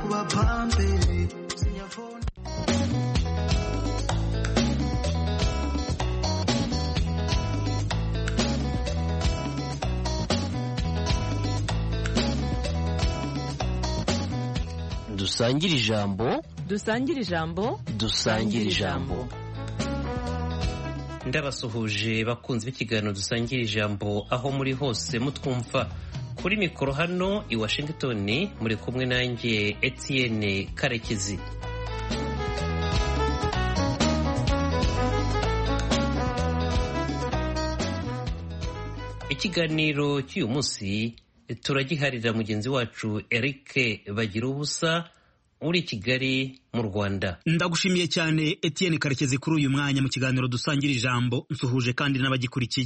wapambe dusangire ijambo dusangire ijambo. ndabasuhuje bakunze b'ikiganiro dusangira ijambo aho muri hose mutwumva. Kuri mikoro hano i Washington muri kumwe nanjye Etienne Karekezi. Ikiganiro cy'uyu munsi turagiharira mugenzi wacu Eric Bagirubusa uri Kigali mu Rwanda. Ndagushimiye cyane Etienne Karekezi kuri uyu mwanya mu kiganiro dusangira ijambo, nsuhuje kandi n'abagikurikiye.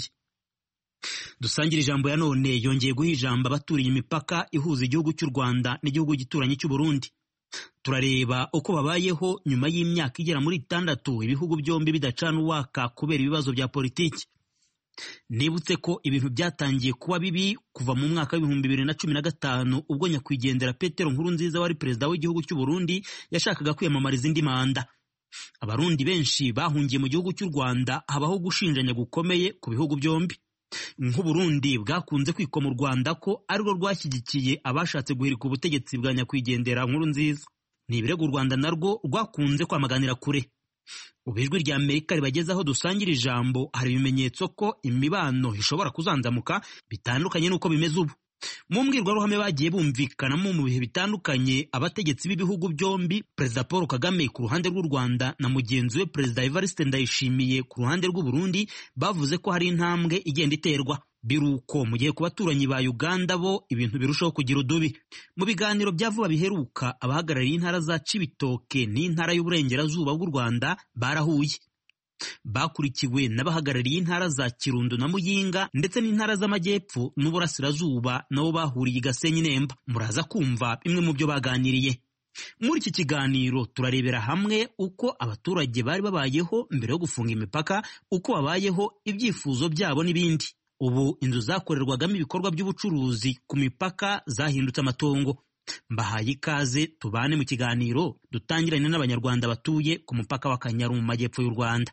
Dusangira ijambo ya none yongeye guha ijambo abaturiye imipaka ihuza igihugu cy'u Rwanda n'igihugu gituranyi cy'u Burundi. Turareba uko babayeho nyuma y'imyaka igera muri 6 ibihugu byombi bidacana uwaka kubera ibibazo bya politiki. Nibutse ko ibintu byatangiye kuba bibi kuva mu mwaka wa 2015 ubwo nyakwigendera Petero Nkurunziza wari perezida w'igihugu cy'u Burundi yashakaga kwiyamamariza indi manda. Abarundi benshi bahungiye mu gihugu cy'u Rwanda, habaho gushinjanya gukomeye ku bihugu byombi. Nk'u Burundi bwakunze kwikoma u Rwanda ko arirwo rwashyigikiye abashatse guhirika ubutegetsi bwa nyakwigendera Nkurunziza. Ni ibirego u Rwanda narwo rwakunze kwamaganira kure. Ubijwi rya Amerika ribagezaho dusangira ijambo hari ibimenyetso ko imibano ishobora kuzanzamuka bitandukanye nuko bimeze ubu. Mu mbwirwaruhame bagiye bumvikanamo mu bihe bitandukanye abategetsi b'ibihugu byombi, Perezida Paul Kagame ku ruhande rw'u Rwanda na mugenzi we Perezida Evariste Ndayishimiye ku ruhande rw'u Burundi bavuze ko hari intambwe igenda iterwa. Biruko mu gihe ku baturanyi ba Uganda bo ibintu birushaho kugira udubi. Mu biganiro bya vuba biheruka abahagarariye intara za Cibitoke n'intara y'uburengerazuba bw'u Rwanda barahuye. Bakurikiwe n'abahagarariye intara za Kirundo na Muyinga ndetse n'intara z'amajyepfo n'uburasirazuba nabo bahuriye i Gasenyi Nemba. Muraza kumva bimwe mu byo baganiriye. Muri iki kiganiro turarebera hamwe uko abaturage bari babayeho mbere yo gufunga imipaka, uko babayeho, ibyifuzo byabo n'ibindi. Ubu inzu zakorerwagamo ibikorwa by'ubucuruzi ku mipaka zahindutse amatongo. Mbahaye ikaze tubane mu kiganiro dutangiranye n'abanyarwanda batuye ku mupaka wa Kanyaru mu majyepfo y'u Rwanda.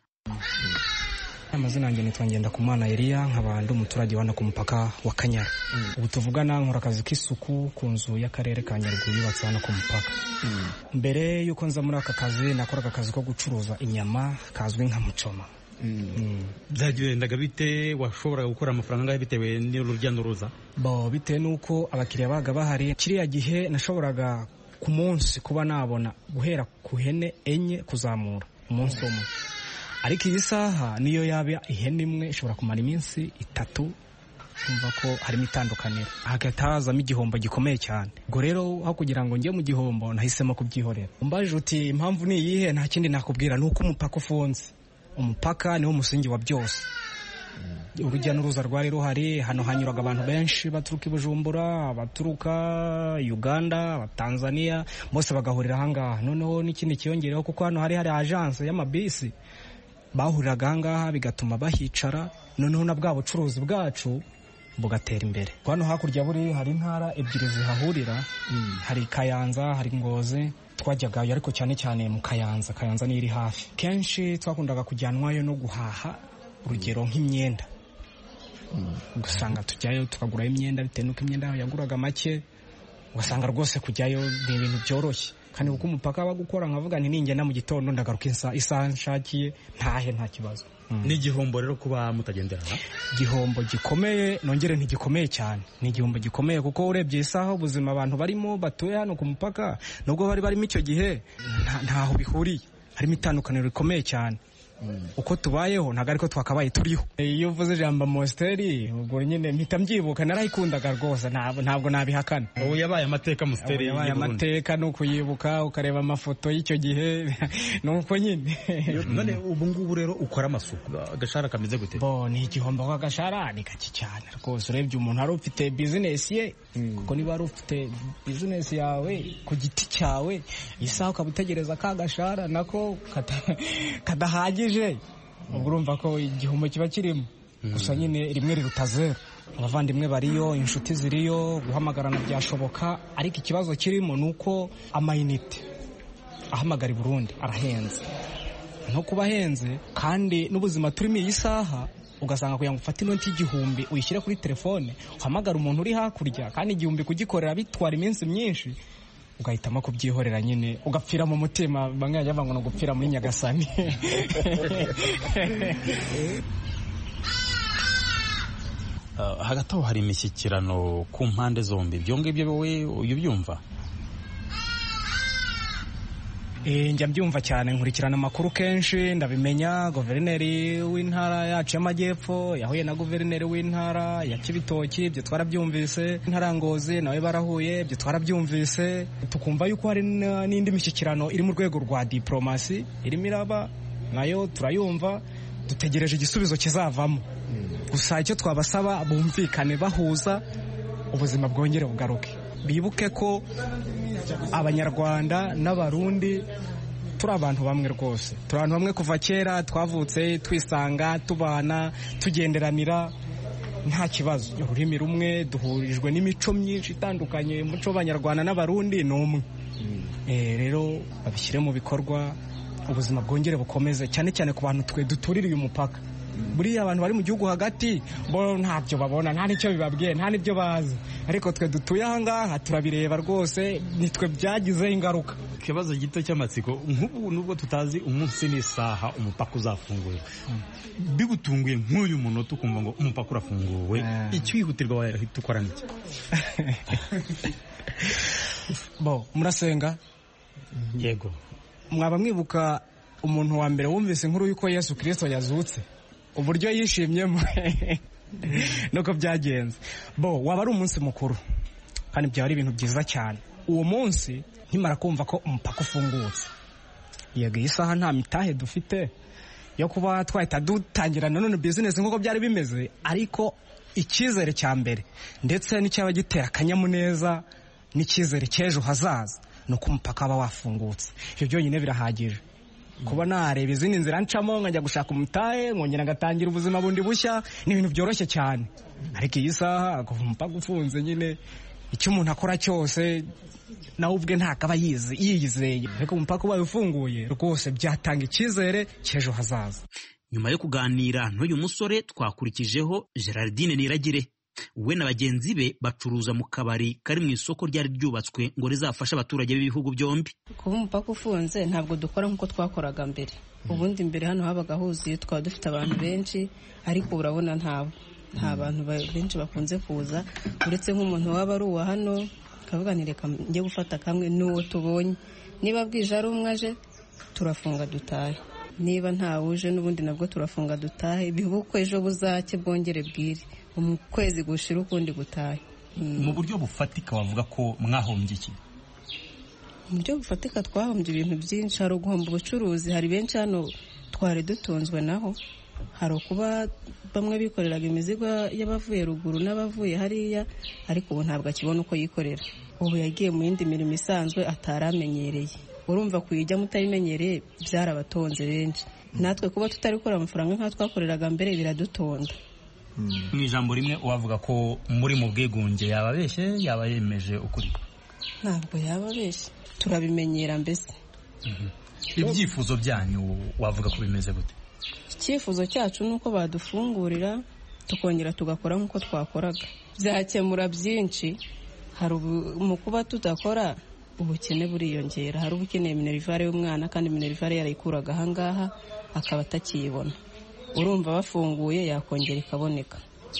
Amazina yanjye nitwa Ngendakumana Elia, nkaba ndi umuturage wana ku mupaka wa Kanyaru. Ubu tuvugana nkora akazi k'isuku ku nzu y'akarere ka Nyaruguru yubatse hano ku mupaka. Mbere yuko nza muri aka kazi nakoraga akazi ko gucuruza inyama kazwi nka mucoma. Byagendaga bite? Washoboraga gukora amafaranga ngahe bitewe n'urujya n'uruza? Bitewe nuko abakiriya baga bahari. Kiriya gihe nashoboraga ku munsi kuba nabona guhera ku hene enye kuzamura umunsi umwe. Ariko iyi saha niyo yaba ihene imwe ishobora kumara iminsi 3. Kumva ko harimo itandukaniro, hagatazamo igihombo gikomeye cyane. Ubwo rero aho kugira ngo njye mu gihombo nahisemo kubyihorera. Umbaje uti impamvu ni iyihe? Nta kindi nakubwira, nuko umupaka ufunze. Umupaka niwo musingi wa byose. Urujya n'uruza rwari ruhari, hano hanyuraga abantu benshi baturuka i Bujumbura, baturuka Uganda, Tanzania, bose bagahurira ahangaha. Noneho n'ikindi kiyongereho kuko hano hari agence y'amabisi bahuriraga ahangaha bigatuma bahicara, noneho na bwa bucuruzi bwacu bugatera imbere. Hano hakurya buri hari intara ebyiri zihahurira, hari Kayanza, hari Ngozi. Twajyagayo ariko cyane cyane mu Kayanza ni iri hafi. Kenshi twakundaga kujyanwayo no guhaha, urugero nk'imyenda. Ugasanga tujyayo tukagura imyenda bitewe nuko imyenda yaguraga make, ugasanga rwose kujyayo ni ibintu byoroshye. Kandi uko umupaka bagukora nkavuga nti ningenda mu gitondo ndagaruka isaha nshakiye ntahe nta kibazo. Ni igihombo rero kuba mutagenderana? Igihombo gikomeye, nongere ntigikomeye cyane. Ni igihombo gikomeye kuko urebye isaha ubuzima abantu barimo batuye hano ku mupaka nubwo bari barimo icyo gihe ntaho bihuriye. Harimo itandukaniro rikomeye cyane. Uko tubayeho ntago ariko twakabaye turiho. Iyo uvuze ijambo Mosteri ubwo nyine mpita mbyibuka, narayikundaga rwose, ntabwo nabihakana. Ubu yabaye amateka Mosteri. Yabaye amateka no kuyibuka ukareba amafoto y'icyo gihe nuko nyine. None ubu ngubu rero ukora amasuku, agashara kameze gute? Ni igihombo k'agashara ni gake cyane rwose. Urebye umuntu ari ufite business ye, kuko niba ari ufite business yawe ku giti cyawe, isaha ukabutegereza kagashara nako kadahagije, ubwo urumva ko igihombo kiba kirimo. Gusa nyine rimwe riruta zero. abavandimwe bariyo, inshuti ziriyo, guhamagarana byashoboka, ariko ikibazo kirimo ni uko amayinite ahamagara i Burundi arahenze, no kuba ahenze kandi n'ubuzima turimo iyi saha, ugasanga kugira ngo ufate inoti y'igihumbi uyishyire kuri telefone uhamagara umuntu uri hakurya, kandi igihumbi kugikorera bitwara iminsi myinshi, ugahitamo kubyihorera nyine, ugapfira mu mutima. Bamwe bajya bavuga ngo ni ugupfira muri Nyagasani. Hagati aho hari imishyikirano ku mpande zombi, ibyo ngibyo wowe ubyumva? Njya mbyumva cyane, nkurikirana amakuru kenshi, ndabimenya. Guverineri w'intara yacu y'Amajyepfo yahuye na guverineri w'intara ya Kibitoki, ibyo twarabyumvise. Intara Ngozi nawe barahuye, ibyo twarabyumvise. Tukumva yuko hari n'indi mishyikirano iri mu rwego rwa diplomasi irimo iraba, nayo turayumva, dutegereje igisubizo kizavamo. Gusa icyo twabasaba, bumvikane, bahuza, ubuzima bwongere bugaruke. Bibuke ko Abanyarwanda n'Abarundi turi abantu bamwe rwose, turi abantu bamwe kuva kera, twavutse twisanga, tubana, tugenderanira nta kibazo. Ururimi rumwe, duhurijwe n'imico myinshi itandukanye. Umuco w'Abanyarwanda n'Abarundi ni umwe. Rero babishyire mu bikorwa, ubuzima bwongere bukomeze, cyane cyane ku bantu twe dutuririye umupaka. Buriya abantu bari mu gihugu hagati bo ntabyo babona, nta nicyo bibabwiye, nta nibyo bazi, ariko twe dutuye aha ngaha turabireba rwose, nitwe byagizeho ingaruka. Ikibazo gito cy'amatsiko, nk'ubu nubwo tutazi umunsi n'isaha umupaka uzafungura, bigutunguye nk'uyu munota ukumva ngo umupaka urafunguwe, icyihutirwa wahita ukora n'iki? Murasenga? Yego. Mwaba mwibuka umuntu wa mbere wumvise inkuru y'uko Yesu Kristo yazutse, uburyo yishimyemo nuko byagenze. Waba ari umunsi mukuru kandi byaba ari ibintu byiza cyane. Uwo munsi nkimara kumva ko umupaka ufungutse, yego iyi saha nta mitahe dufite yo kuba twahita dutangira nanone business nk'uko byari bimeze, ariko icyizere cya mbere ndetse n'icyaba gitera akanyamuneza n'icyizere cy'ejo hazaza ni uko umupaka waba wafungutse. Ibyo byonyine birahagije. Kuba nareba izindi nzira ncamo nkajya gushaka umutahe, nkongera ngatangira ubuzima bundi bushya, ni ibintu byoroshye cyane. Ariko iyi saha kuva umupaka ufunze, nyine icyo umuntu akora cyose nawe ubwe ntakaba yiyizeye, ariko umupaka ubaye ufunguye rwose byatanga icyizere cy'ejo hazaza. Nyuma yo kuganira n'uyu musore, twakurikijeho Gerardine Niragire. We na bagenzi be bacuruza mu kabari kari mu isoko ryari ryubatswe ngo rizafashe abaturage b'ibihugu byombi. Kuba umupaka ufunze ntabwo dukora nk'uko twakoraga mbere. Ubundi mbere hano habaga huzuye, twaba dufite abantu benshi, ariko urabona nta bantu benshi bakunze kuza, uretse nk'umuntu waba ari uwa hano akavuga nti reka njye gufata kamwe n'uwo tubonye. Niba bwije ari umwe aje turafunga dutahe, niba ntawuje n'ubundi nabwo turafunga dutahe, bibuko ejo buzake bwongere bwire, ukwezi gushira ukundi gutahe. Mu buryo bufatika wavuga ko mwahombye iki? Mu buryo bufatika twahombye ibintu byinshi. Hari uguhomba ubucuruzi, hari benshi hano twari dutunzwe naho, hari ukuba bamwe bikoreraga imizigo y'abavuye ruguru n'abavuye hariya, ariko ubu ntabwo akibona uko yikorera. Ubu yagiye mu yindi mirimo isanzwe ataramenyereye. Urumva kuyijya mutayimenyereye byarabatonze benshi. Natwe kuba tutari gukora amafaranga nka twakoreraga mbere biradutonda. Mu ijambo rimwe wavuga ko muri mu bwigunge, yaba abeshye yaba yemeje ukuri? Ntabwo yaba abeshye, turabimenyera mbese. Ibyifuzo byanyu wavuga ko bimeze gute? Icyifuzo cyacu ni uko badufungurira tukongera tugakora nk'uko twakoraga, byakemura byinshi. Hari mu kuba tudakora ubukene buriyongera, hari ubukeneye minerivare y'umwana kandi minerivare yarayikuraga ahangaha akaba atakiyibona. Urumva bafunguye yakongera ikaboneka.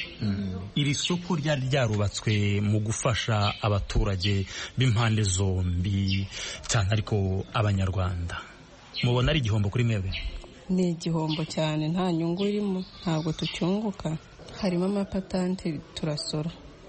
Iri soko ryari ryarubatswe mu gufasha abaturage b'impande zombi cyane, ariko Abanyarwanda mubona ari igihombo kuri mwebwe? Ni igihombo cyane, nta nyungu irimo, ntabwo tucyunguka. Harimo amapatante turasora.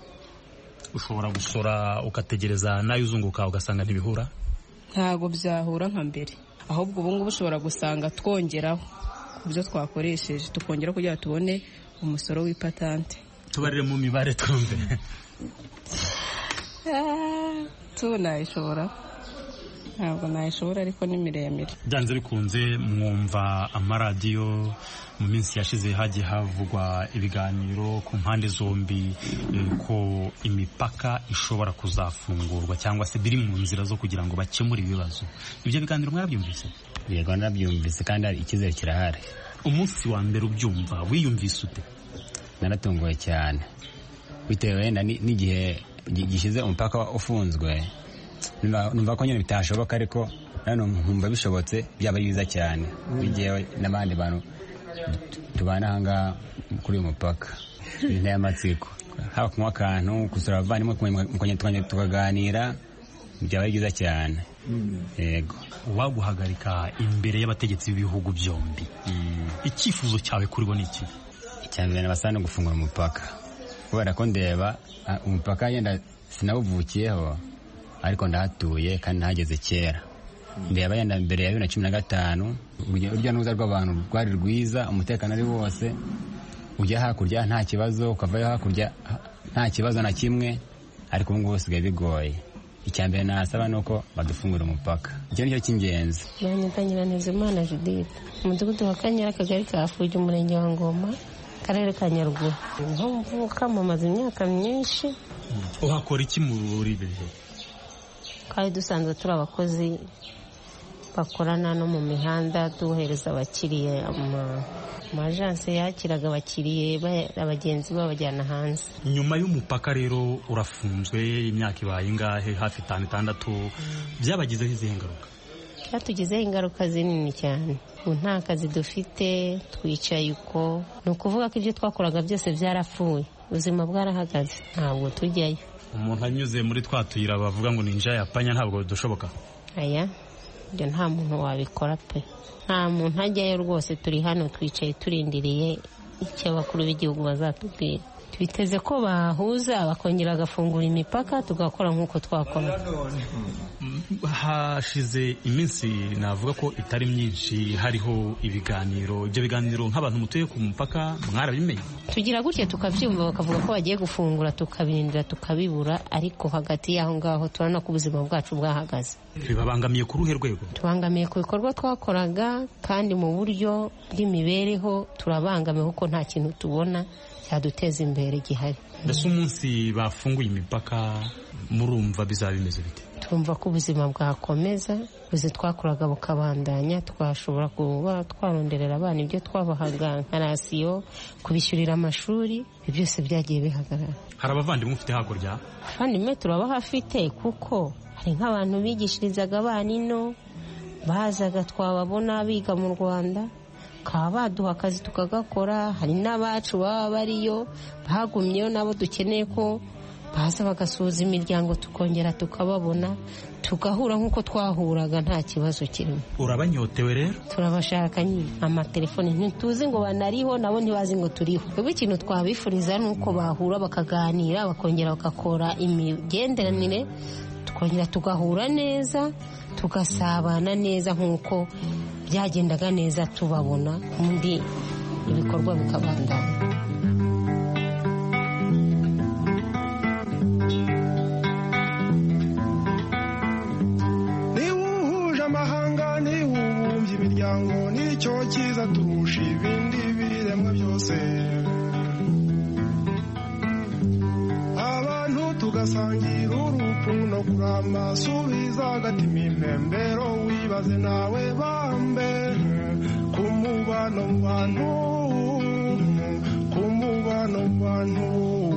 Ushobora gusora ugategereza nayo uzunguka ugasanga ntibihura? Ntabwo byahura nka mbere, ahubwo ubu ngubu ushobora gusanga twongeraho ku byo twakoresheje, tukongera kugira tubone umusoro w'ipatante. Tubarire mu mibare twumve. Tubona ishobora ntabwo nayishobora ariko ni miremire. Byanze bikunze mwumva amaradiyo mu minsi yashize hagiye havugwa ibiganiro ku mpande zombi ko imipaka ishobora kuzafungurwa cyangwa se biri mu nzira zo kugira ngo bakemure ibibazo. Ibyo biganiro mwarabyumvise? Yego narabyumvise kandi icyizere kirahari. Umunsi wa mbere ubyumva wiyumvise ute? Naratunguwe cyane bitewe wenda n'igihe gishize umupaka ufunzwe, numva ko nyine bitashoboka, ariko nano nkumva bishobotse byaba byiza cyane bigiye n'abandi bantu tubana ahangaha kuri uyu mupaka. Inteye amatsiko, haba kunywa akantu, gusura abavandimwe tukaganira, byaba byiza cyane. Yego. Waguhagarika imbere y'abategetsi b'ibihugu byombi, icyifuzo cyawe kuri bo ni iki? Icyambere nabasaba no gufungura umupaka, kubera ko ndeba umupaka yenda sinawuvukiyeho ariko ndahatuye kandi nahageze kera. Ndeba yenda mbere ya 2015 urujya n'uruza rw'abantu rwari rwiza, umutekano ari wose, ujya hakurya nta kibazo, ukavayo hakurya nta kibazo na kimwe, ariko ubu ngubu sigaye bigoye. Icyambere nasaba nuko badufungura umupaka, icyo nicyo cy'ingenzi. Nanyitanyira Ntezimana Judith, umudugudu wa Kanyara, akagari ka Fugi, umurenge wa Ngoma, akarere ka Nyaruguru. Nko mvuka mumaze imyaka myinshi. Uhakora iki muri bihe? Kandi dusanzwe turi abakozi bakorana no mu mihanda, duhereza abakiriye amajanse yakiraga abakiriye abagenzi babajyana hanze. Nyuma y'umupaka rero urafunzwe imyaka ibaye ingahe? Hafi 5-6. Byabagizeho izihe ngaruka? Byatugizeho ingaruka zinini cyane. Nta kazi dufite, twicaye uko, ni ukuvuga ko ibyo twakoraga byose byarapfuye, ubuzima bwarahagaze, ntabwo tujyayo. Umuntu anyuze muri twatuyira bavuga ngo ninja yapanya, ntabwo dushoboka. Aya ibyo nta muntu wabikora pe, nta muntu ajyayo rwose. Turi hano twicaye turindiriye icyo abakuru b'igihugu bazatubwira. Twiteze ko bahuza bakongera bagafungura imipaka tugakora nk'uko twakora. Hashize iminsi navuga ko itari myinshi hariho ibiganiro. Ibyo biganiro nk'abantu mutuye ku mupaka mwarabimenye? Tugira gutya tukabyumva, bakavuga ko bagiye gufungura, tukabirindira tukabibura, ariko hagati y'aho ngaho turabona ko ubuzima bwacu bwahagaze. Bibabangamiye ku ruhe rwego? Tubangamiye ku bikorwa twakoraga, kandi mu buryo bw'imibereho turabangamiye kuko nta kintu tubona cyaduteza imbere gihari. Mbese umunsi bafunguye imipaka murumva bizaba bimeze bite? Turumva ko ubuzima bwakomeza, ubuzi twakoraga bukabandanya, twashobora kuba twaronderera abana ibyo twabahaga nka rasiyo, kubishyurira amashuri, byose byagiye bihagarara. Hari abavandimwe ufite hakurya? Abavandimwe turabahafite, kuko hari nk'abantu bigishirizaga abana ino, bazaga twababona biga mu Rwanda, bakaba baduha akazi tukagakora. Hari n'abacu baba bariyo bagumyeyo, nabo dukeneye ko baza bagasuhuza imiryango, tukongera tukababona, tugahura nk'uko twahuraga, nta kibazo kirimo. Urabanyotewe rero? Turabashaka nyine, amatelefoni ntituzi ngo banariho, nabo ntibazi ngo turiho. Ubwo ikintu twabifuriza ni uko bahura bakaganira, bakongera bagakora imigenderanire, tukongera tugahura neza, tugasabana neza nk'uko byagendaga neza tubabona, undi ibikorwa bikabandana. Imiryango nicyo cyiza turusha ibindi biremwa byose, abantu tugasangira urupfu no kurama, subiza agatima impembero, wibaze nawe bambe ku mubano mu bantu, ku mubano mu bantu.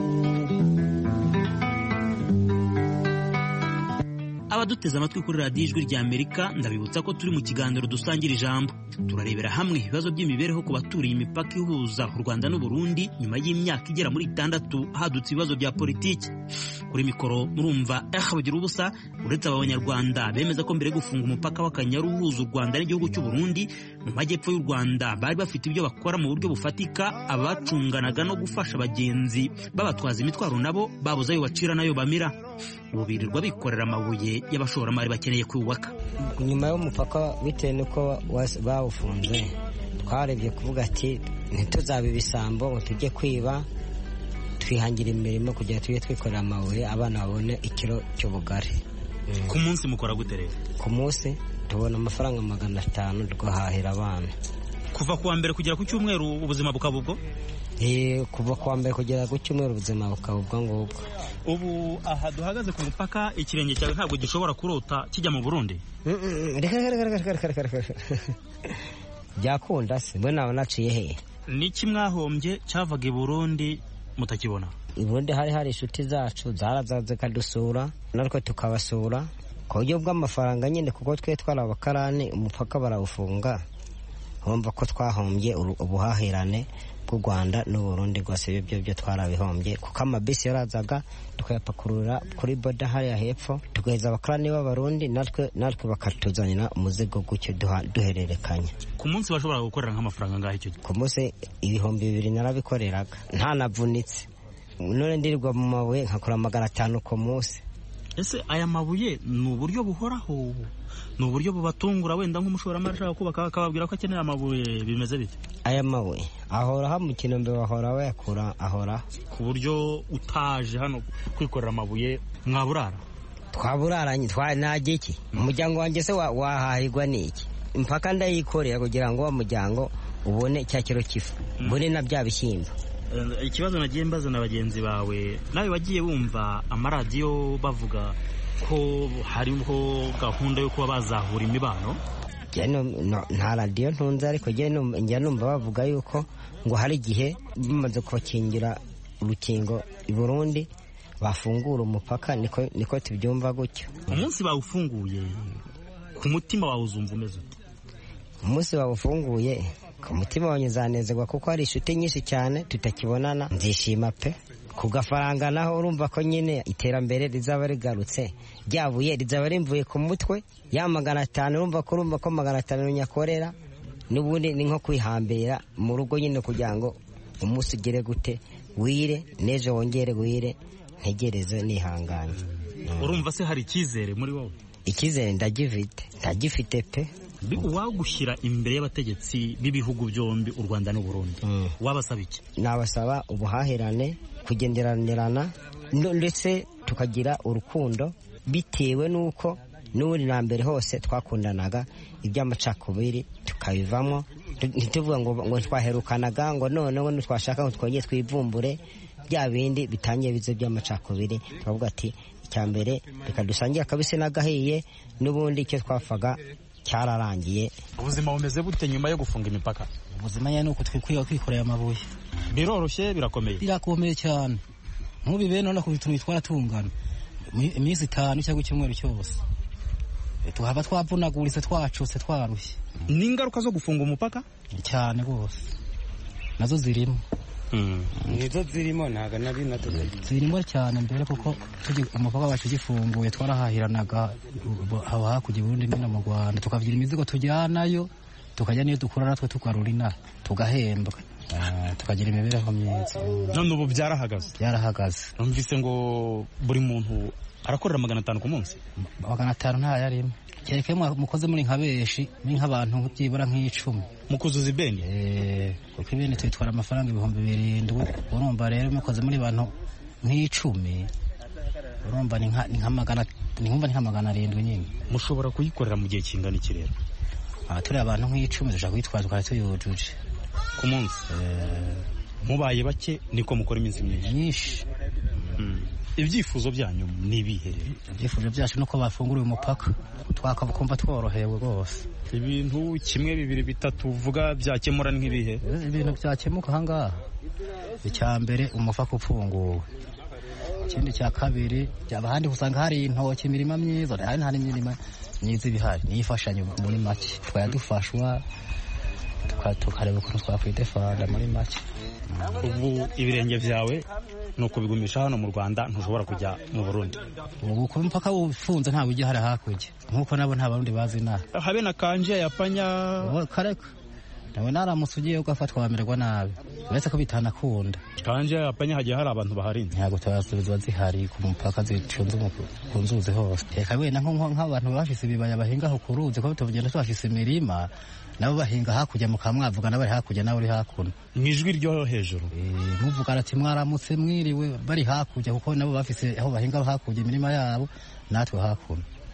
Abaduteze amatwi kuri radiyo Ijwi rya Amerika, ndabibutsa ko turi mu kiganiro dusangira ijambo. Turarebera hamwe ibibazo by'imibereho ku baturiye imipaka ihuza u Rwanda n'u Burundi nyuma y'imyaka igera muri 6 hadutse ibibazo bya politiki. Kuri mikoro murumva bagira ubusa. Uretse abanyarwanda bemeza ko mbere gufunga umupaka w'Akanyaru uhuza u Rwanda n'igihugu cy'u Burundi mu majyepfo y'u Rwanda bari bafite ibyo bakora mu buryo bufatika, abacunganaga no gufasha abagenzi babatwaza imitwaro nabo babuze ayo bacira nayo bamira. Ubu birirwa bikorera amabuye y'abashoramari bakeneye kubaka. Nyuma y'umupaka bitewe n'uko bawufunze, twarebye kuvuga ati ntituzabe ibisambo ngo tujye kwiba, twihangira imirimo kugira tujye twikorera amabuye, abana babone ikiro cy'ubugari. ku munsi mukora gute rero? ku munsi tubona amafaranga 500 guhahira abana. Kuva kuwa mbere kugera ku cyumweru ubuzima bukaba ubwo? Kuva kuwa mbere kugera ku cyumweru ubuzima bukaba ubwo ngubwo. Ubu aha duhagaze ku mupaka ikirenge cyawe ntabwo gishobora kurota kijya mu Burundi? Byakunda se mbona nawe naciye he? Niki mwahombye cyavaga i Burundi mutakibona? I Burundi hari inshuti zacu zarazaze kadusura natwe tukabasura ku buryo bw'amafaranga nyine, kuko twe twari abakarani umupaka barawufunga. Urumva ko twahombye ubuhahirane bw'u Rwanda n'u Burundi rwose. Ibyo byo twarabihombye kuko amabisi yarazaga tukayapakurura kuri boda hariya hepfo tugaheza abakarani b'abarundi natwe bakatuzanira umuzigo gutyo duhererekanya. Ku munsi bashobora gukorera nk'amafaranga ngaho icyo? Ku munsi 2,000 narabikoreraga nta navunitse. None ndirirwa mu mabuye nkakora 500 ku munsi. Ese aya mabuye ni uburyo buhoraho? Ni uburyo bubatungura wenda nk'umushoramari ashaka kubaka akababwira ko akeneye amabuye, bimeze bite? Aya mabuye ahoraho mu Kinombe, bahora bayakura ahoraho. Ku buryo utaje hano kwikorera amabuye mwaburara? Twaburaranye najye iki? Umuryango wanjye se wahahirwa n'iki? Mpaka ndayikorera kugira ngo wa muryango ubone cya kiro kifu, ubone na bya bishyimbo. Ikibazo nagiye mbaza na bagenzi bawe, nawe wagiye wumva amaradiyo bavuga ko hariho gahunda yo kuba bazahura imibano? Nta radiyo ntunze, ariko njya numva bavuga yuko ngo hari igihe bamaze kubakingira urukingo i Burundi bafungura umupaka. Niko tubyumva gutyo. Umunsi bawufunguye ku mutima wawe uzumva umeze ute? Umunsi bawufunguye ku mutima wanyuzanezerwa kuko hari inshuti nyinshi cyane tutakibonana. Nzishima pe. Ku gafaranga naho urumva ko nyine iterambere rizaba rigarutse, ryabuye rizaba rimvuye ku mutwe. Ya 500 urumva ko 500 nyakorera n'ubundi ni nko kwihambira mu rugo nyine kugira ngo umunsi ugere gute wire nejo wongere wire, ntegereze nihanganye. Urumva se hari icyizere muri wowe? Icyizere ndagifite pe. Wagushyira imbere y'abategetsi b'ibihugu byombi u Rwanda n'u Burundi, wabasaba iki? Nabasaba ubuhahirane, kugenderanirana ndetse tukagira urukundo, bitewe n'uko n'ubundi na mbere hose twakundanaga. Iby'amacakubiri tukabivamo, ntituvuga ngo twaherukanaga ngo none ngo twashaka ngo twongere twivumbure bya bindi bitangiye bize by'amacakubiri. Turavuga ati icya mbere reka dusangiye akabisi n'agahiye, n'ubundi icyo twafaga cyararangiye. Ubuzima bumeze bute nyuma yo gufunga imipaka? Ubuzima nyine uko twikwiye kwikorera amabuye. Biroroshye? Birakomeye? Birakomeye cyane. Ntubibe none ku bituntu bitwara tungana iminsi 5 cyangwa icyumweru cyose, tuhava twavunaguritse twacutse twarushye. N'ingaruka zo gufunga umupaka cyane rwose nazo zirimo. Nizo zirimo ntaga nari nato zirimo cyane mbere, kuko umupaka wacu gifunguye twarahahiranaga haba hakurya Burundi no mu Rwanda, tukavyira imizigo tujyanayo, tukajya niyo dukura natwe tukarura ina tugahembwa, tukagira imibereho myiza. None ubu byarahagaze? Byarahagaze. Numvise ngo buri muntu arakorera 500 ku munsi? 500 nta yarimo, kereke mukoze muri nka beshi ni nk'abantu byibura nk'icumi mukuzuza ibeni. Kuko ibeni twitwara amafaranga 7,000. Urumva rero mukoze muri bantu nk'icumi, urumva ni nka 700 nyine. Mushobora kuyikorera mu gihe kingana iki rero? Turi abantu nk'icumi dushaka kwitwara tukaba tuyujuje ku munsi. Mubaye bake niko mukora iminsi myinshi. Ibyifuzo byanyu ni ibihe? Ibyifuzo byacu nuko bafungura uyu mupaka twakakumva tworohewe rwose. Ibintu 1, 2, 3 uvuga byakemura nk'ibihe? Ibintu byakemuka ahangaha, icya mbere umupaka ufunguwe, ikindi cya kabiri abahandi usanga hari intoki, imirima myiza, nta n'imirima myiza ibihari, niyifashanyo muri make twayadufashwa tukareba ukuntu twakwidefanda muri make. Ubu ibirenge byawe ni ukubigumisha hano mu Rwanda, ntushobora kujya mu Burundi? Ubu ku mpaka ufunze ntabwo ujya hari hakurya, nk'uko nabo nta barundi bazi inaha. Habe na kanje yapanya kareka nawe naramutse ugiye ugafatwa wamererwa nabi, uretse ko bitanakunda. Kanje yapanya hagiye hari abantu baharinze? Ntabwo tubasubiza zihari ku mupaka zicunze ku nzuzi hose. Reka wenda nk'abantu bafise ibibaya bahingaho ku ruzi, ko tugenda twafise imirima nabo bahinga hakurya mukamwavuga nabari hakurya nawe uri hakuno mwijwi ryo hejuru. Muvuga ati mwaramutse mwiriwe bari hakurya, kuko nabo bafise aho bahinga hakurya imirima yabo natwe hakuno.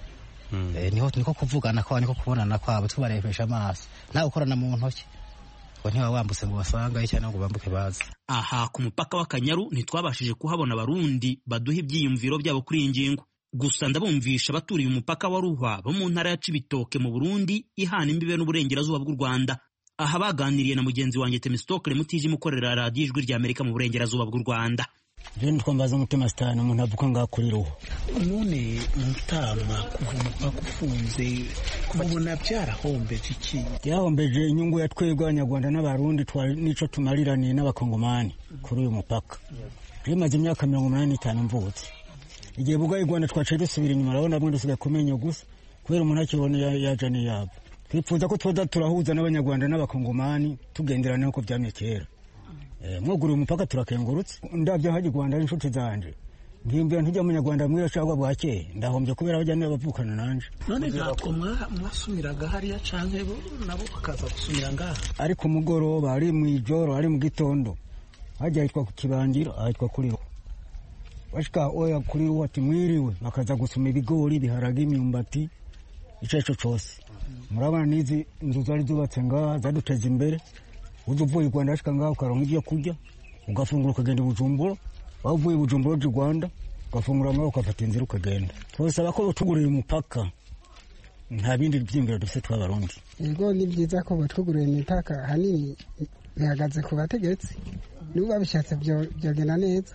niko kuvugana kwabo, niko kubonana kwabo, tubarebesha amaso, nawe ukorana mu ntoki ngo ntiba wambutse ngo basangayo cyangwa ngo bambuke baze. Aha ku mupaka w'Akanyaru ntitwabashije kuhabona abarundi baduha ibyiyumviro byabo kuri iyi ngingo, gusa ndabumvisha abaturiye umupaka wa Ruhwa bo mu ntara ya Cibitoke mu Burundi ihana imbibe n'uburengerazuba bw'u Rwanda. Aha baganiriye na mugenzi wanjye Temistokle Mutijima ukorera radiyo Ijwi ry'Amerika mu burengerazuba bw'u Rwanda. Jeni twambaza umutima sitani umuntu avuka ngaho kuri Ruhwa. None Mutama kuva umupaka ufunze kubona byarahombeje iki? Byahombeje inyungu ya twebwe Abanyarwanda n'Abarundi nico tumariraniye n'Abakongomani kuri uyu mupaka. Rimaze imyaka 85 mvutse. Igihe buga i Rwanda twaciye dusubira inyuma, urabona bwo dusigaye kumenya gusa kubera umuntu akibona yaje ni yabo. Twifuza ko twoza turahuza n'Abanyarwanda n'Abakongomani tugenderana uko byamye kera. Mwuguriye umupaka turakengurutse, ndabyo haje Rwanda n'inshuti zanje. Ngimbye ntijya Munyarwanda mwira cyangwa bwake, ndahombye kubera abajya bavukana nanje. None ntatwo mwasumiraga hariya canke nabo bakaza gusumira ngaha. Ariko umugoroba ari mu ijoro ari mu gitondo hajya hitwa ku Kibangira, ahitwa kuri Ruhwa. Bashika oya kuri Ruhwa ati mwiriwe, bakaza gusuma ibigori, biharage, imyumbati, ico cyose. Murabana nizi inzu zari zubatse ngaha zaduteza imbere. Uvuye Rwanda ashika ngaho ukaronka ibyo kurya, ugafungura ukagenda Bujumbura, wavuye Bujumbura uje Rwanda ugafungura ngaho ukafata inzira ukagenda. Twosaba ko batugurira umupaka, nta bindi byimbiro dufite tw'Abarundi. Yego ni byiza ko batugurira imipaka, hanini bihagaze ku bategetsi, niba babishatse byogenda neza.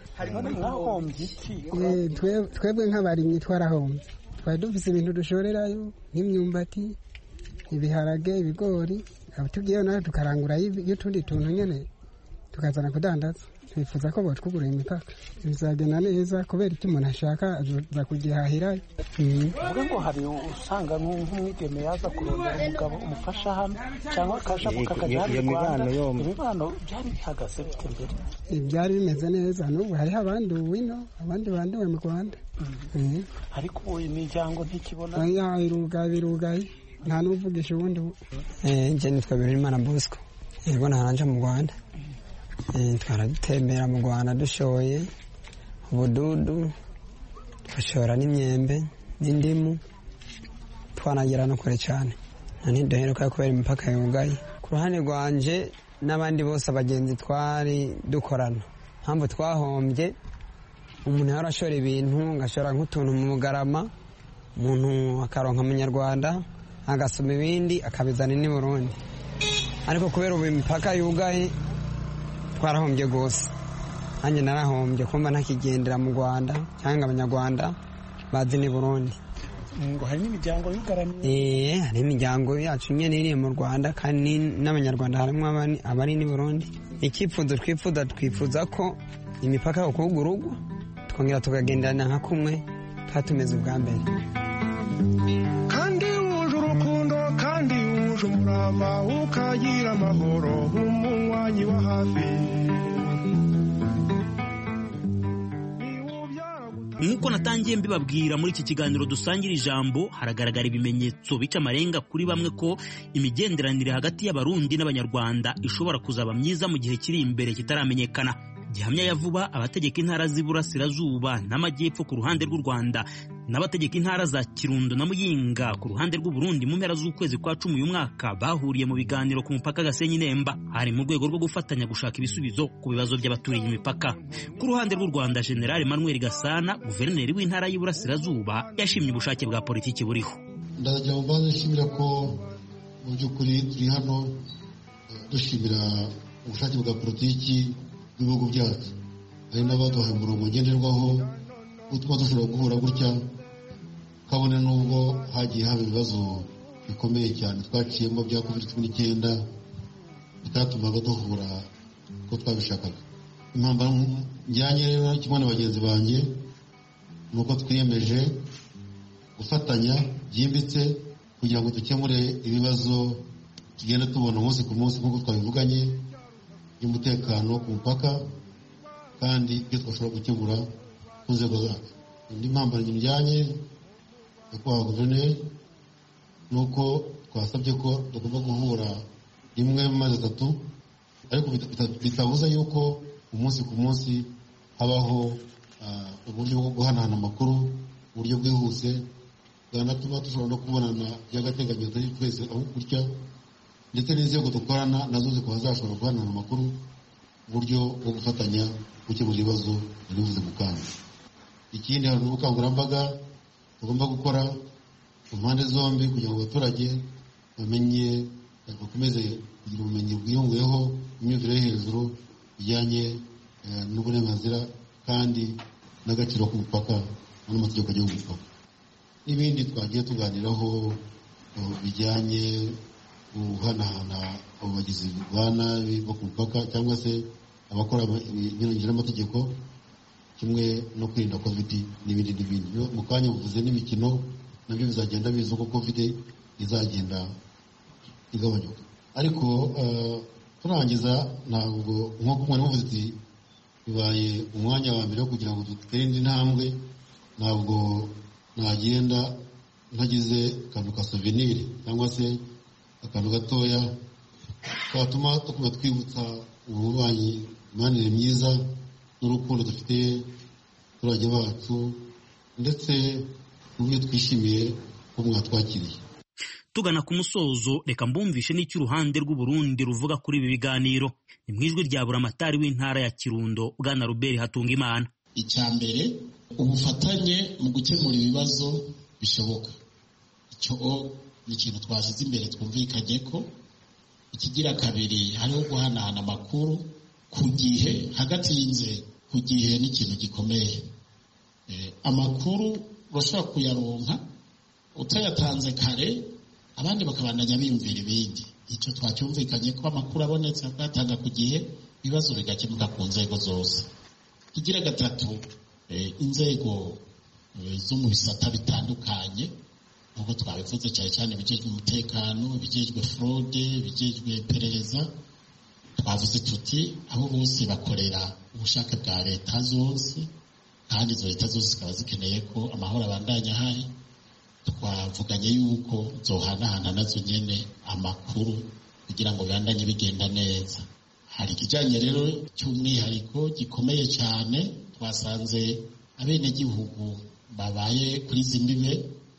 Twebwe nk'abarimyi twarahombye, twari dufise ibintu dushorerayo nk'imyumbati, ibiharage, ibigori, tugiyeyo nawe tukarangura y'utundi tuntu nyene tukazana kudandaza. Twifuza ko batwugurira imipaka, bizagenda neza kubera icyo umuntu ashaka aza kugihahirayo. Uvuga ngo hari usanga nk'umwigeme yaza kurondera umugabo umufasha hano cyangwa akaja kukajya mu Rwanda. Ibibano byari bihagaze bite mbere? Byari bimeze neza, n'ubu hariho abandi wino, abandi banduwe mu Rwanda. Ariko ubu imiryango ntikibona. Birugaye nta n'uvugisha ubundi. Nje nitwa Birimana Bosco, yego naranje mu Rwanda. Twaratembera mu Rwanda dushoye ubududu, twashora n'imyembe n'indimu, twanagira no kure cyane. Ntiduheruka kubera imipaka yugaye. Ku ruhande rwanje n'abandi bose abagenzi twari dukorana, mpamvu twahombye, umuntu yarashora ibintu ngashora nk'utuntu mu Bugarama, umuntu akaronka Munyarwanda agasoma ibindi akabizana ni Burundi. Ariko kubera ubu imipaka yugaye twarahombye gose. Anje narahombye kumva ntakigendera mu Rwanda cyangwa Abanyarwanda bazi ni Burundi. Ngo hari n'imiryango yugaraniye. Hari imiryango yacu nyene iri mu Rwanda kandi n'Abanyarwanda harimo abari ni Burundi. Ikifuzo twifuza ko imipaka yo kugurugwa twongera tukagenderana nka kumwe katumeze ubwa mbere. Kandi wuje urukundo kandi wuje umurava ukagira amahoro umunywanyi wa hafi. Nk'uko natangiye mbibabwira muri iki kiganiro dusangira ijambo, haragaragara ibimenyetso bica amarenga kuri bamwe ko imigenderanire hagati y'Abarundi n'Abanyarwanda ishobora kuzaba myiza mu gihe kiri imbere kitaramenyekana. Gihamya ya vuba abategeka intara z'Iburasirazuba n'Amajyepfo ku ruhande rw'u Rwanda n'abategeka intara za Kirundo na Muyinga ku ruhande rw'u Burundi mu mpera z'ukwezi kwa 10 uyu mwaka bahuriye mu biganiro ku mupaka Gasenyi-Nemba, hari mu rwego rwo gufatanya gushaka ibisubizo ku bibazo by'abaturiye imipaka. Ku ruhande rw'u Rwanda, General Emmanuel Gasana, guverineri w'intara y'Iburasirazuba, yashimye ubushake bwa politiki buriho. Ndagira ngo mbanze nshimira ko mu by'ukuri turi hano dushimira ubushake bwa politiki ibihugu byacu. Hari n'abaduhaye umurongo ngenderwaho utuma dushobora guhura gutya, kabone n'ubwo hagiye haba ibibazo bikomeye cyane twaciyemo bya COVID-19 bitatumaga duhura ko twabishakaga. Impamvu njyanye rero kimwe na bagenzi banjye nuko twiyemeje gufatanya byimbitse kugira ngo dukemure ibibazo tugenda tubona umunsi ku munsi nk'uko twabivuganye y'umutekano ku mupaka, kandi ibyo twashobora gukemura ku nzego zacu. Indi mpamvu njyanye yo kwa guverineri nuko twasabye ko tugomba guhura rimwe mu mezi 3, ariko bitabuza yuko umunsi ku munsi habaho uburyo bwo guhanahana amakuru, uburyo bwihuse bwanatuma dushobora no kubonana by'agateganyo atari twese aho gutya, ndetse n'inzego dukorana nazo zikaba zashobora guhanana amakuru mu buryo bwo gufatanya gukemura ibibazo bivuze mu kanya. Ikindi hari ubukangurambaga tugomba gukora ku mpande zombi kugira ngo abaturage bamenye, bakomeze kugira ubumenyi bwiyongeyeho, imyumvire yo hejuru bijyanye n'uburenganzira kandi n'agaciro k'umupaka n'amategeko agenga umupaka. N'ibindi twagiye tuganiraho bijyanye guhanahana abo bagizi ba nabi bo ku mupaka cyangwa se abakora ibinyuranyije n'amategeko, kimwe no kwirinda covid n'ibindi n'ibindi. Mu kanya buvuze n'imikino nabyo bizagenda biza uko covid izagenda igabanyuka. Ariko turangiza ntabwo nk'uko mwari muvuze ati bibaye umwanya wa mbere wo kugira ngo dutere indi ntambwe, ntabwo nagenda ntagize akantu ka souvenir cyangwa se akantu gatoya katuma tukuma twibutsa ububanyi, imanire myiza n'urukundo dufite abaturage bacu, ndetse n'uburyo twishimiye ko mwatwakiriye. Tugana ku musozo, reka mbumvishe n'icyo uruhande rw'Uburundi ruvuga kuri ibi biganiro. Ni mu ijwi rya buramatari w'intara ya Kirundo, Bwana Robert Hatungimana. Icya mbere, ubufatanye mu gukemura ibibazo bishoboka. Icyo ni ikintu twashyize imbere twumvikanye ko. Ikigira kabiri, hariho guhanahana amakuru ku gihe, hagati y'inzego. Ku gihe ni ikintu gikomeye. Amakuru urashobora kuyaronka utayatanze kare, abandi bakabandanya biyumvira ibindi. Icyo twacyumvikanye ko amakuru abonetse akatanga ku gihe, ibibazo bigakemuka ku nzego zose. Ikigira gatatu, inzego zo mu bisata bitandukanye nk'uko twabivuze, cyane cyane bijejwe umutekano, bijejwe fraude, bijejwe iperereza, twavuze tuti abo bose bakorera ubushake bwa leta zose, kandi izo leta zose zikaba zikeneye ko amahoro abandanya ahari. Twavuganye yuko zohanahana nazo nyene amakuru kugira ngo bibandanye bigenda neza. Hari ikijanye rero cy'umwihariko gikomeye cyane, twasanze abenegihugu babaye kuri zimbibe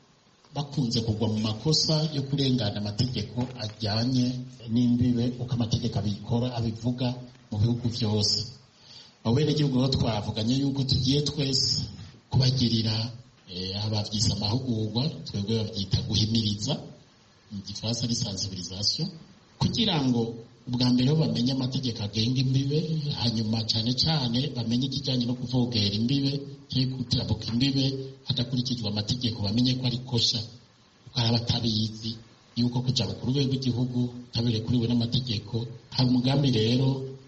bakunze kugwa mu makosa yo kurengana amategeko ajyanye n'imbibe uko amategeko abikora abivuga mu bihugu byose. Abo benegihugu rero twavuganye yuko tugiye twese kubagirira abavyise amahugurwa, twebwe bavyita guhimiriza, mu gifaransa ni sensibilisation, kugira ngo ubwa mbere bamenye amategeko agenga imbibe, hanyuma cyane cyane bamenye ikijyanye no kuvogera imbibe, cyangwa kutirabuka imbibe hadakurikijwe amategeko, bamenye ko ari kosha, kuko hari abatabizi yuko kuja ku rwego rw'igihugu tabirekuriwe n'amategeko. Hari umugambi rero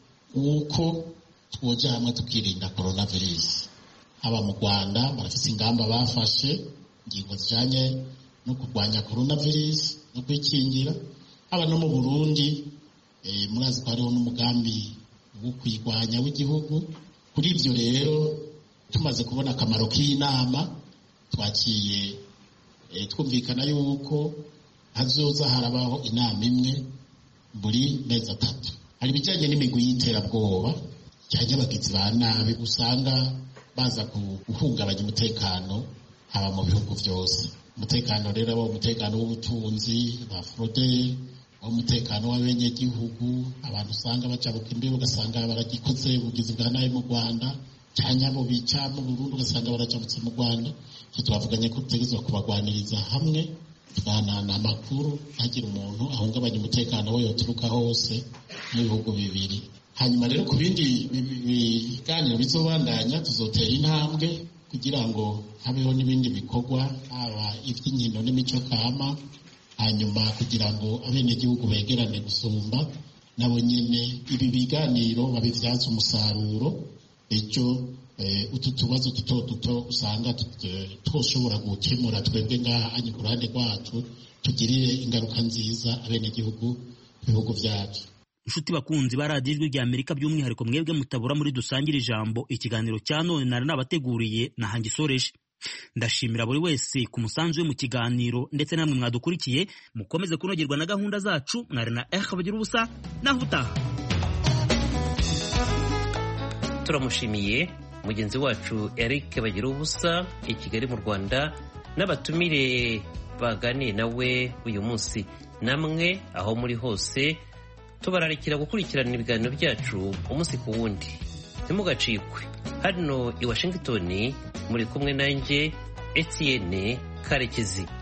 wuko twoja hamwe tukirinda coronavirus. Haba mu Rwanda barafise ingamba bafashe, ingingo zijanye no kurwanya coronavirus no kwikingira. Haba no mu Burundi murazi ko hariho n'umugambi wo kwirwanya w'igihugu. Kuri ibyo rero tumaze kubona akamaro k'inama, twaciye twumvikana yuko hazoza harabaho inama imwe buri mezi 3. Hari ibijyanye n'imigwi y'iterabwoba, cyane abagizi ba nabi usanga baza guhungabanya umutekano haba mu bihugu byose. Umutekano rero aba umutekano w'ubutunzi, ba fraude, umutekano w'abenyegihugu, abantu usanga bacabuka imbibe ugasanga baragikoze ubugizi bwa nabi mu Rwanda, cyane abo bica mu Burundi ugasanga baracabutse mu Rwanda. Twavuganye ko tutegezwa kubagwaniriza hamwe, tuganana amakuru, hagira umuntu ahungabanya umutekano we yoturuka hose mu bihugu bibiri. Hanyuma rero ku bindi biganiro bizobandanya, tuzotera intambwe kugira ngo habeho n'ibindi bikorwa, haba iby'inkino n'imico kama, hanyuma kugira ngo abenegihugu begerane gusumba, nabo nyene ibi biganiro babivyaza umusaruro. Ejo utu tubazo duto usanga twoshobora gukemura twebwe ngaha ku ruhande rwacu, tugirire ingaruka nziza abenegihugu ibihugu vyacu. Inshuti bakunzi ba radiyo ijwi rya Amerika, by'umwihariko mwebwe mutabura muri Dusangire Ijambo, ikiganiro cya none nari nabateguriye nahangisoreje. Ndashimira buri wese ku musanzu we mu kiganiro, ndetse namwe mwadukurikiye. Mukomeze kunogerwa na gahunda zacu. Mwari na bagira ubusa, naho utaha. Turamushimiye mugenzi wacu Eric Bagira ubusa i Kigali mu Rwanda n'abatumire baganiye nawe uyu munsi. Namwe aho muri hose tubararikira gukurikirana ibiganiro byacu umunsi ku wundi. Ntimugacikwe. Hano i Washington muri kumwe nanjye Etienne Karekezi.